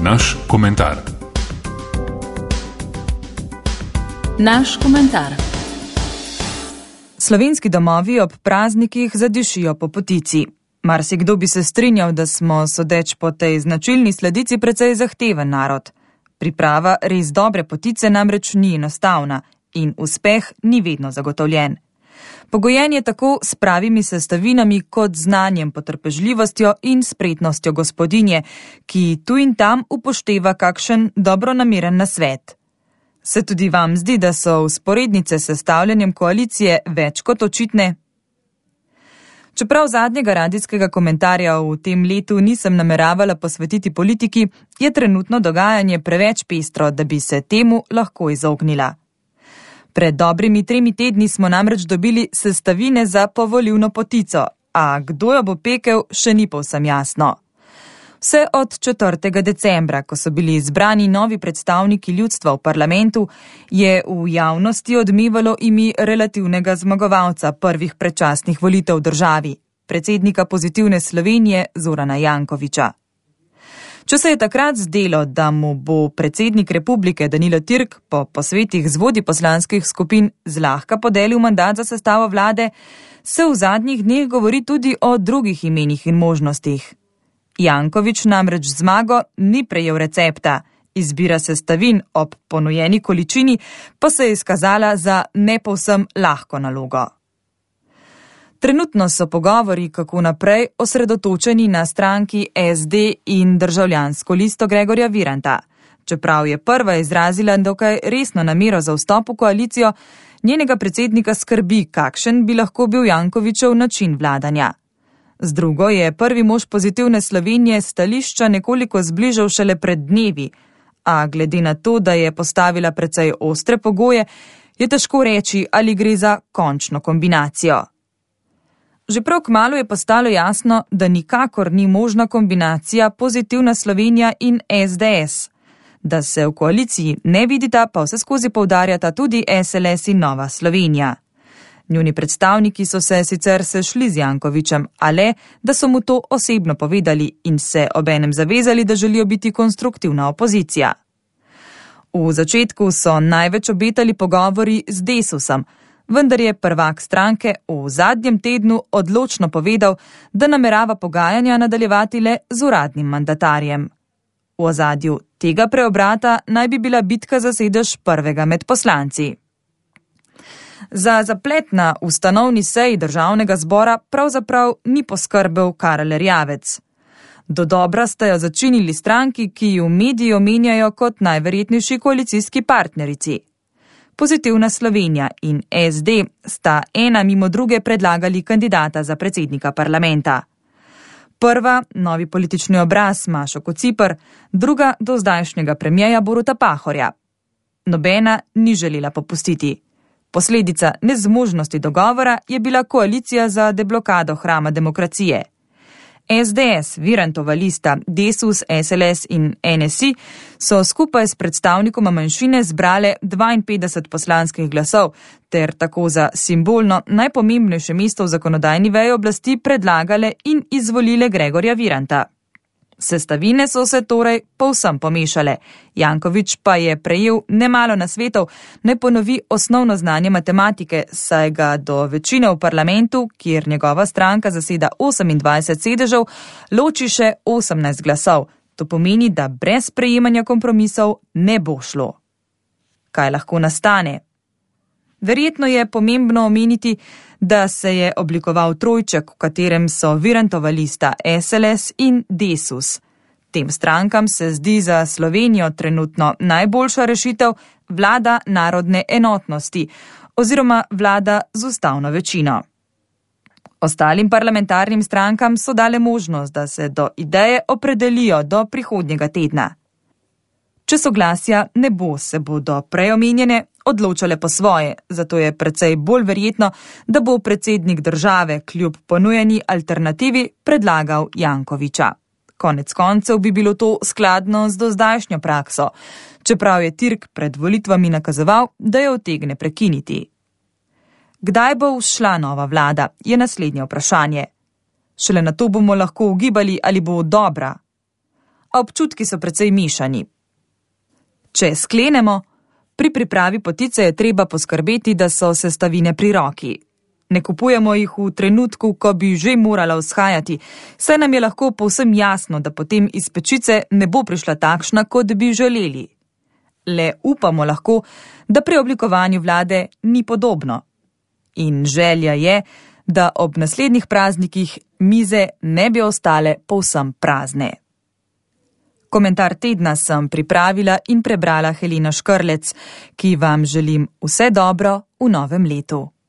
Naš komentar. Naš komentar. Slovenski domovi ob praznikih zadišijo po potici. Marsikdo bi se strinjal, da smo, sodeč po tej značilni sladici, precej zahteven narod. Priprava res dobre potice namreč ni enostavna in uspeh ni vedno zagotovljen. Pogojen je tako s pravimi sestavinami kot znanjem, potrpežljivostjo in spretnostjo gospodinje, ki tu in tam upošteva kakšen dobronameren nasvet. Se tudi vam zdi, da so vzporednice s sestavljanjem koalicije več kot očitne? Čeprav zadnjega radijskega komentarja v tem letu nisem nameravala posvetiti politiki, je trenutno dogajanje preveč pestro, da bi se temu lahko izognila. Pred dobrimi 3 tedni smo namreč dobili sestavine za povolilno potico, a kdo jo bo pekel, še ni povsem jasno. Vse od 4. decembra, ko so bili izbrani novi predstavniki ljudstva v parlamentu, je v javnosti odmevalo ime relativnega zmagovalca prvih predčasnih volitev v državi, predsednika Pozitivne Slovenije Zorana Jankovića. Če se je takrat zdelo, da mu bo predsednik republike Danilo Türk po posvetih z vodji poslanskih skupin zlahka podelil mandat za sestavo vlade, se v zadnjih dneh govori tudi o drugih imenih in možnostih. Janković namreč zmago ni prejel recepta, izbira sestavin ob ponujeni količini pa se je izkazala za ne povsem lahko nalogo. Trenutno so pogovori, kako naprej, osredotočeni na stranki SD in Državljansko listo Gregorja Viranta. Čeprav je prva izrazila dokaj resno namero za vstop v koalicijo, njenega predsednika skrbi, kakšen bi lahko bil Jankovićev način vladanja. Z drugo je prvi mož Pozitivne Slovenije stališča nekoliko zbližal šele pred dnevi, a glede na to, da je postavila precej ostre pogoje, je težko reči, ali gre za končno kombinacijo. Že prav kmalu je postalo jasno, da nikakor ni možna kombinacija Pozitivna Slovenija in SDS. Da se v koaliciji ne vidita, pa vseskozi poudarjata tudi SLS in Nova Slovenija. Njuni predstavniki so se sicer sešli z Jankovićem, a le, da so mu to osebno povedali in se obenem zavezali, da želijo biti konstruktivna opozicija. V začetku so največ obetali pogovori z Desusom, vendar je prvak stranke v zadnjem tednu odločno povedal, da namerava pogajanja nadaljevati le z uradnim mandatarjem. V ozadju tega preobrata naj bi bila bitka za sedež prvega med poslanci. Za zaplet na ustanovni seji državnega zbora pravzaprav ni poskrbel Karel Erjavec. Dodobra sta jo začinili stranki, ki ju mediji omenjajo kot najverjetnejši koalicijski partnerici. Pozitivna Slovenija in SD sta ena mimo druge predlagali kandidata za predsednika parlamenta. Prva, novi politični obraz Mašo Kociper, druga do zdajšnjega premierja Boruta Pahorja. Nobena ni želela popustiti. Posledica nezmožnosti dogovora je bila koalicija za deblokado hrama demokracije. SDS, Virantova lista, Desus, SLS in NSI so skupaj s predstavnikoma manjšine zbrale 52 poslanskih glasov ter tako za simbolno najpomembnejše mesto v zakonodajni veji oblasti predlagale in izvolile Gregorja Viranta. Sestavine so se torej povsem pomešale. Janković pa je prejel nemalo nasvetov, naj ponovi osnovno znanje matematike, saj ga do večine v parlamentu, kjer njegova stranka zaseda 28 sedežev, loči še 18 glasov. To pomeni, da brez sprejemanja kompromisov ne bo šlo. Kaj lahko nastane? Verjetno je pomembno omeniti, da se je oblikoval trojček, v katerem so Virantova lista, SLS in Desus. Tem strankam se zdi za Slovenijo trenutno najboljša rešitev vlada narodne enotnosti oziroma vlada z ustavno večino. Ostalim parlamentarnim strankam so dale možnost, da se do ideje opredelijo do prihodnjega tedna. Če soglasja ne bo, se bodo preomenjene odločale po svoje, zato je precej bolj verjetno, da bo predsednik države kljub ponujeni alternativi predlagal Jankovića. Konec koncev bi bilo to skladno z dozdajšnjo prakso, čeprav je Türk pred volitvami nakazoval, da jo utegne prekiniti. Kdaj bo vzšla nova vlada, je naslednje vprašanje. Šele na to bomo lahko ugibali, ali bo dobra. a občutki so precej mešani. Če sklenemo, pri pripravi potice je treba poskrbeti, da so sestavine pri roki. Ne kupujemo jih v trenutku, ko bi že morala vzhajati, saj nam je lahko povsem jasno, da potem iz pečice ne bo prišla takšna, kot bi želeli. Le upamo lahko, da pri oblikovanju vlade ni podobno. In želja je, da ob naslednjih praznikih mize ne bi ostale povsem prazne. Komentar tedna sem pripravila in prebrala Helena Škrlec, ki vam želim vse dobro v novem letu.